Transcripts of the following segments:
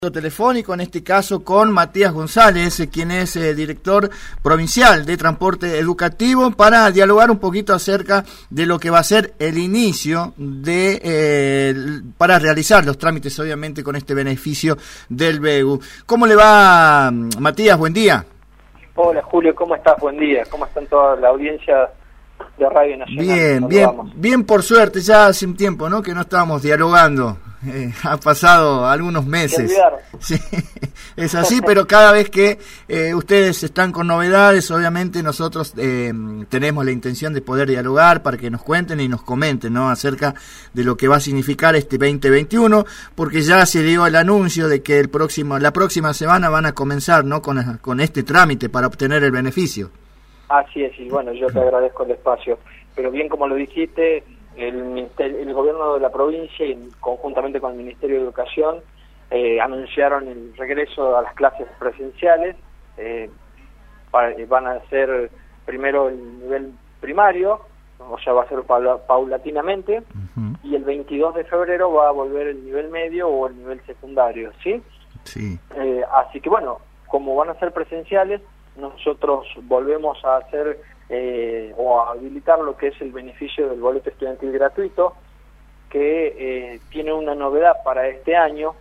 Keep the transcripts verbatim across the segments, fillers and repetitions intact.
Telefónico, en este caso con Matías González, quien es eh, director provincial de transporte educativo, para dialogar un poquito acerca de lo que va a ser el inicio de eh, para realizar los trámites, obviamente, con este beneficio del B E U. ¿Cómo le va, Matías? Buen día. Hola, Julio, ¿cómo estás? Buen día. ¿Cómo está toda la audiencia de Radio Nacional? Bien, bien, bien, por suerte. Ya hace un tiempo, ¿no?, que no estábamos dialogando. Eh, ha pasado algunos meses. Sí, es así, pero cada vez que eh, ustedes están con novedades, obviamente nosotros eh, tenemos la intención de poder dialogar para que nos cuenten y nos comenten, ¿no?, acerca de lo que va a significar este veinte veintiuno, porque ya se dio el anuncio de que el próximo, la próxima semana van a comenzar, ¿no?, con, con este trámite para obtener el beneficio. Así es, y bueno, yo te agradezco el espacio, pero bien como lo dijiste, El, el gobierno de la provincia, y conjuntamente con el Ministerio de Educación, eh, anunciaron el regreso a las clases presenciales. Eh, para, van a ser primero el nivel primario, o sea, va a ser paula, paulatinamente, uh-huh. Y el veintidós de febrero va a volver el nivel medio o el nivel secundario, ¿sí? Sí. Eh, así que bueno, como van a ser presenciales, nosotros volvemos a hacer Eh, o a habilitar lo que es el beneficio del boleto estudiantil gratuito, que eh, tiene una novedad para este año,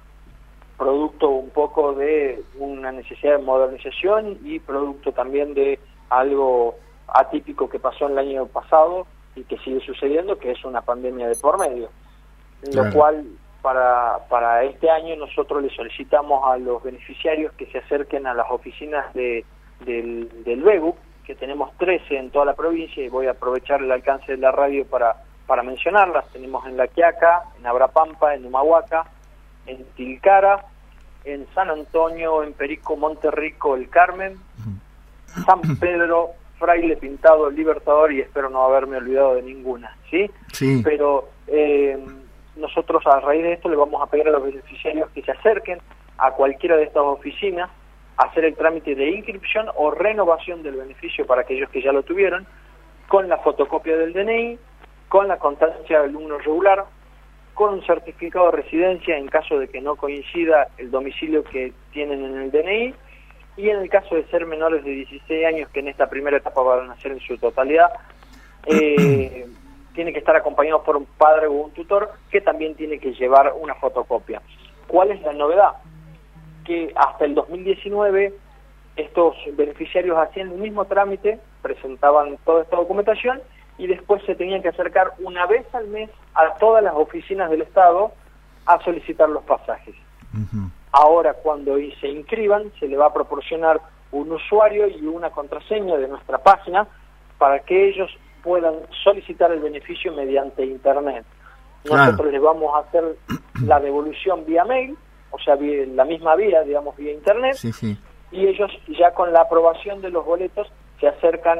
producto un poco de una necesidad de modernización y producto también de algo atípico que pasó el año pasado y que sigue sucediendo, que es una pandemia de por medio. Claro. Lo cual, para, para este año nosotros le solicitamos a los beneficiarios que se acerquen a las oficinas de, del, del B E U, que tenemos trece en toda la provincia, y voy a aprovechar el alcance de la radio para, para mencionarlas. Tenemos en La Quiaca, en Abrapampa, en Humahuaca, en Tilcara, en San Antonio, en Perico, Monterrico, El Carmen, San Pedro, Fraile Pintado, Libertador, y espero no haberme olvidado de ninguna, ¿sí? Sí. Pero eh, nosotros a raíz de esto le vamos a pedir a los beneficiarios que se acerquen a cualquiera de estas oficinas, hacer el trámite de inscripción o renovación del beneficio para aquellos que ya lo tuvieron, con la fotocopia del D N I, con la constancia de alumno regular, con un certificado de residencia en caso de que no coincida el domicilio que tienen en el D N I, y en el caso de ser menores de dieciséis años, que en esta primera etapa van a ser en su totalidad, eh, tiene que estar acompañado por un padre o un tutor que también tiene que llevar una fotocopia. ¿Cuál es la novedad? Que hasta el dos mil diecinueve estos beneficiarios hacían el mismo trámite, presentaban toda esta documentación y después se tenían que acercar una vez al mes a todas las oficinas del Estado a solicitar los pasajes. Uh-huh. Ahora, cuando se inscriban, se le va a proporcionar un usuario y una contraseña de nuestra página para que ellos puedan solicitar el beneficio mediante Internet. Nosotros claro. les vamos a hacer la devolución vía mail, o sea, la misma vía, digamos, vía Internet, sí, sí. Y ellos ya con la aprobación de los boletos se acercan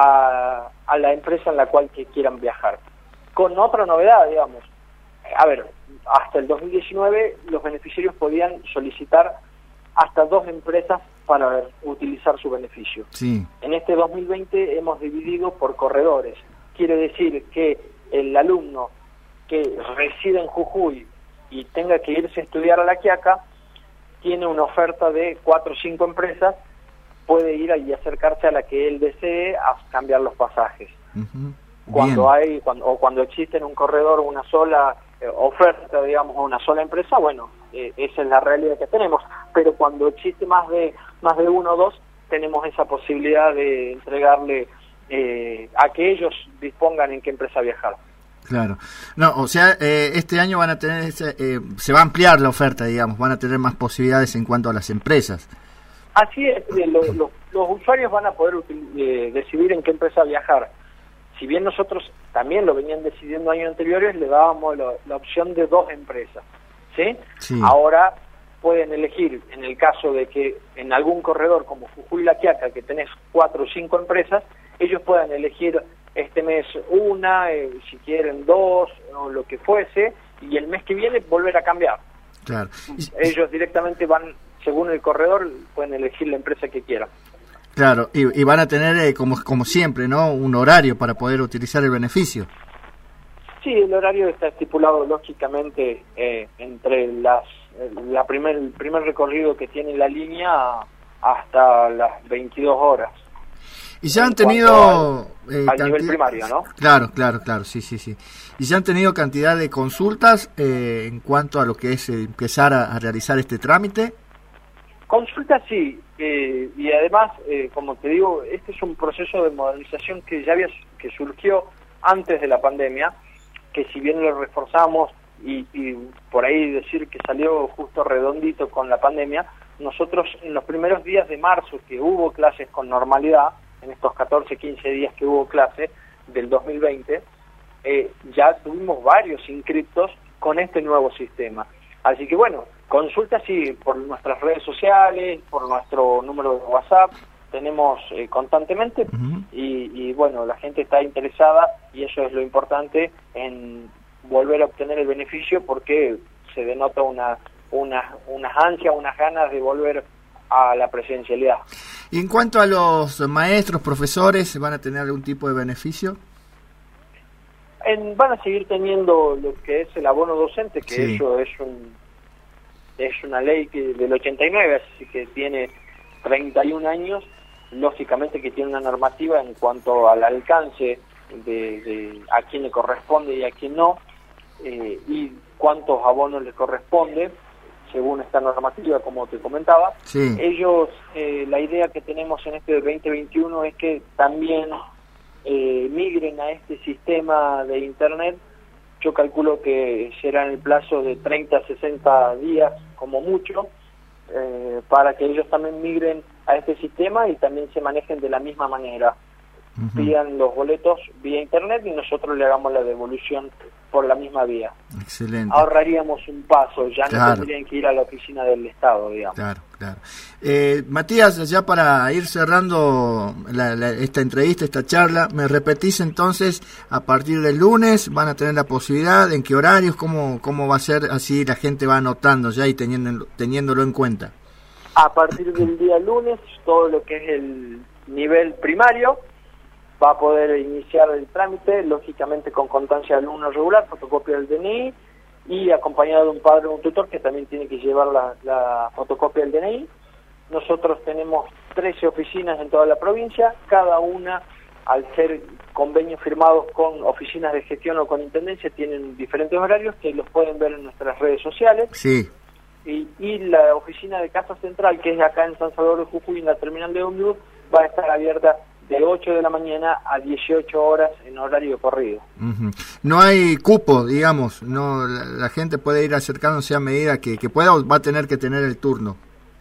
a, a la empresa en la cual que quieran viajar. Con otra novedad, digamos, a ver, hasta el dos mil diecinueve los beneficiarios podían solicitar hasta dos empresas para utilizar su beneficio. Sí. En este dos mil veinte hemos dividido por corredores. Quiere decir que el alumno que reside en Jujuy y tenga que irse a estudiar a La Quiaca, tiene una oferta de cuatro o cinco empresas, puede ir y acercarse a la que él desee a cambiar los pasajes. Uh-huh. Cuando Bien. hay, cuando, o cuando existe en un corredor una sola eh, oferta, digamos, a una sola empresa, bueno, eh, esa es la realidad que tenemos. Pero cuando existe más de más de uno o dos, tenemos esa posibilidad de entregarle eh, a que ellos dispongan en qué empresa viajar. Claro. No, o sea, eh, este año van a tener, ese, eh, se va a ampliar la oferta, digamos, van a tener más posibilidades en cuanto a las empresas. Así es, eh, lo, lo, los usuarios van a poder eh, decidir en qué empresa viajar. Si bien nosotros también lo venían decidiendo años anteriores, le dábamos lo, la opción de dos empresas, ¿sí? Sí. Ahora pueden elegir, en el caso de que en algún corredor como Jujuy y La Quiaca, que tenés cuatro o cinco empresas, ellos puedan elegir este mes una, eh, si quieren dos, o lo que fuese, y el mes que viene volver a cambiar. Claro. Ellos directamente van, según el corredor, pueden elegir la empresa que quieran. Claro, y, y van a tener, eh, como, como siempre, ¿no?, un horario para poder utilizar el beneficio. Sí, el horario está estipulado lógicamente eh, entre las la primer, el primer recorrido que tiene la línea hasta las veintidós horas. Y ya han tenido... Al, eh, al nivel primario, ¿no? Claro, claro, claro, sí, sí, sí. Y ya han tenido cantidad de consultas eh, en cuanto a lo que es eh, empezar a, a realizar este trámite. Consultas sí, eh, y además, eh, como te digo, este es un proceso de modernización que ya había, que surgió antes de la pandemia, que si bien lo reforzamos y, y por ahí decir que salió justo redondito con la pandemia, nosotros en los primeros días de marzo que hubo clases con normalidad, en estos catorce, quince días que hubo clase del dos mil veinte, eh, ya tuvimos varios inscriptos con este nuevo sistema. Así que bueno, consultas sí, por nuestras redes sociales, por nuestro número de WhatsApp, tenemos eh, constantemente, uh-huh. y, y bueno, la gente está interesada y eso es lo importante en volver a obtener el beneficio porque se denota una, una, unas ansias, unas ganas de volver a la presencialidad. Y en cuanto a los maestros, profesores, ¿van a tener algún tipo de beneficio? En, van a seguir teniendo lo que es el abono docente, que sí. Eso es un es una ley que del ochenta y nueve, así que tiene treinta y un años, lógicamente que tiene una normativa en cuanto al alcance de, de a quién le corresponde y a quién no, eh, y cuántos abonos le corresponde, según esta normativa, como te comentaba. Sí. Ellos, eh, la idea que tenemos en este veinte veintiuno es que también eh, migren a este sistema de Internet. Yo calculo que será en el plazo de treinta a sesenta días, como mucho, eh, para que ellos también migren a este sistema y también se manejen de la misma manera. Uh-huh. Pidan los boletos vía Internet y nosotros le hagamos la devolución por la misma vía. Excelente. Ahorraríamos un paso, ya claro. No tendrían que ir a la oficina del Estado, digamos. Claro, claro. Eh, Matías, ya para ir cerrando la, la, esta entrevista, esta charla, ¿me repetís entonces, a partir del lunes van a tener la posibilidad, en qué horarios, cómo, cómo va a ser, así la gente va anotando ya y teniendo, teniéndolo en cuenta? A partir del día lunes, todo lo que es el nivel primario va a poder iniciar el trámite, lógicamente con constancia de alumno regular, fotocopia del D N I y acompañado de un padre o un tutor que también tiene que llevar la, la fotocopia del D N I. Nosotros tenemos trece oficinas en toda la provincia, cada una, al ser convenios firmados con oficinas de gestión o con intendencia, tienen diferentes horarios que los pueden ver en nuestras redes sociales. Sí. Y, y la oficina de Casa Central, que es acá en San Salvador de Jujuy, en la terminal de ómnibus, va a estar abierta de ocho de la mañana a dieciocho horas en horario corrido. Uh-huh. No hay cupo, digamos, no la, la gente puede ir acercándose a medida que, que pueda o va a tener que tener el turno.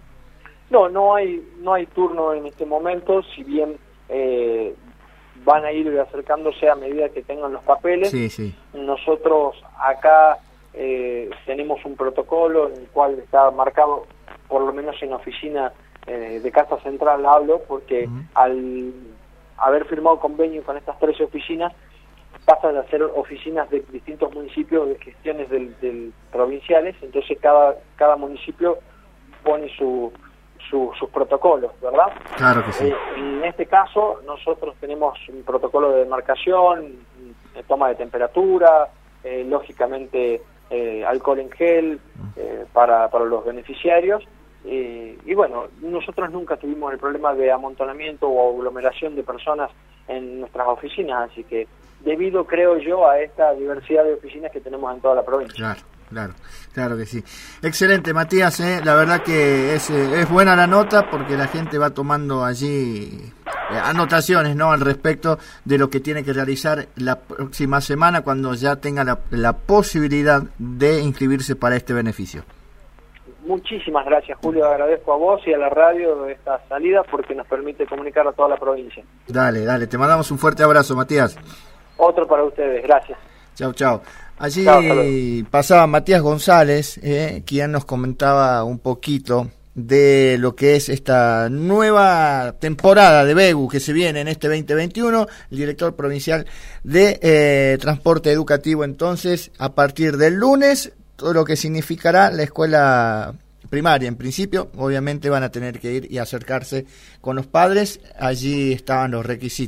No, no hay no hay turno en este momento, si bien eh, van a ir acercándose a medida que tengan los papeles. Sí, sí. Nosotros acá eh, tenemos un protocolo en el cual está marcado, por lo menos en la oficina eh, de Casa Central hablo, porque uh-huh. al haber firmado convenio con estas tres oficinas, pasan a ser oficinas de distintos municipios de gestiones del, del provinciales, entonces cada cada municipio pone su, su sus protocolos, ¿verdad? Claro que sí. Eh, en este caso, nosotros tenemos un protocolo de demarcación, de toma de temperatura, eh, lógicamente eh, alcohol en gel eh, para, para los beneficiarios. Eh, y bueno, nosotros nunca tuvimos el problema de amontonamiento o aglomeración de personas en nuestras oficinas, así que debido, creo yo, a esta diversidad de oficinas que tenemos en toda la provincia. Claro, claro, claro que sí. Excelente, Matías, ¿eh? La verdad que es, eh, es buena la nota porque la gente va tomando allí eh, anotaciones, ¿no?, al respecto de lo que tiene que realizar la próxima semana cuando ya tenga la, la posibilidad de inscribirse para este beneficio. Muchísimas gracias, Julio, agradezco a vos y a la radio esta salida porque nos permite comunicar a toda la provincia. Dale, dale, te mandamos un fuerte abrazo, Matías. Otro para ustedes, gracias. Chau, chau. Allí chau, pasaba Matías González, eh, quien nos comentaba un poquito de lo que es esta nueva temporada de B E G U que se viene en este veinte veintiuno, el director provincial de eh, Transporte Educativo. Entonces, a partir del lunes, todo lo que significará la escuela primaria. En principio, obviamente van a tener que ir y acercarse con los padres. Allí estaban los requisitos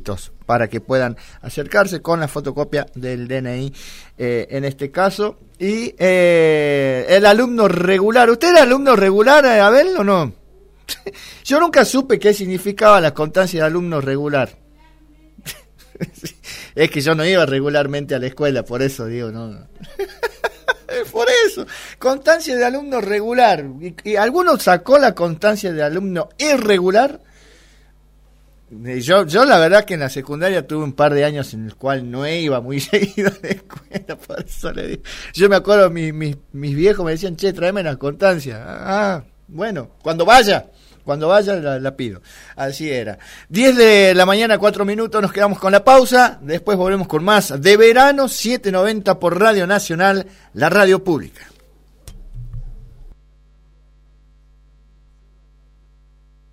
para que puedan acercarse con la fotocopia del D N I eh, en este caso. Y eh, el alumno regular, ¿usted era alumno regular, Abel, o no? Yo nunca supe qué significaba la constancia de alumno regular. Es que yo no iba regularmente a la escuela, por eso digo, no. Por eso, constancia de alumno regular. ¿Y, y alguno sacó la constancia de alumno irregular? Yo, yo la verdad que en la secundaria tuve un par de años en el cual no iba muy seguido a la escuela, por eso le digo. Yo me acuerdo, mis, mis, mis viejos me decían, che, tráeme la constancia. Ah, bueno, cuando vaya, cuando vaya la, la pido. Así era. diez de la mañana, cuatro minutos, nos quedamos con la pausa, después volvemos con más de verano, siete noventa por Radio Nacional, la radio pública.